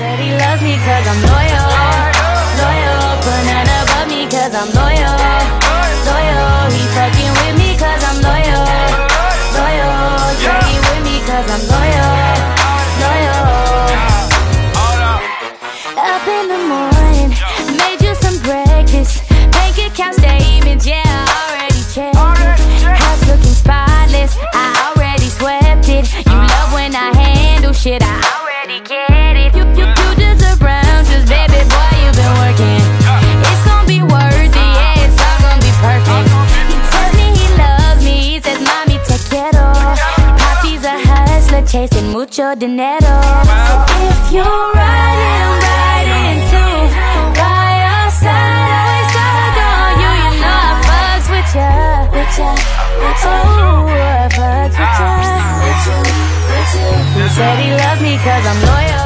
Said he loves me cause I'm loyal, loyal. Put none above me cause I'm loyal, loyal. He fucking with me cause I'm loyal, loyal. Yeah, he with me cause I'm loyal, loyal. Up in the morning, made you some breakfast. Bank account statements, yeah, I already checked it. House looking spotless, I already swept it. You love when I handle shit, I already get it. You deserve brownsters, baby boy, you've been working. It's gonna be worth it, yeah, it's all gonna be perfect. He tells me he loves me, he says, mami, te quiero. Papi's a hustler, chasing mucho dinero. So if you're riding, I'm riding too. By your side, always stuck on you. You know I fucks with ya, oh, I fucks with ya. He said he loves me cause I'm loyal.